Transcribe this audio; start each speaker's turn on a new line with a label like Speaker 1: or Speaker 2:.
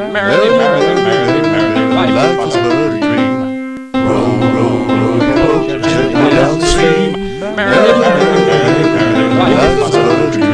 Speaker 1: Merrily, merrily, merrily, merrily, life was but a dream. Row, row, row your boat gently down the stream. Merrily, merrily, merrily, merrily, life was but a dream.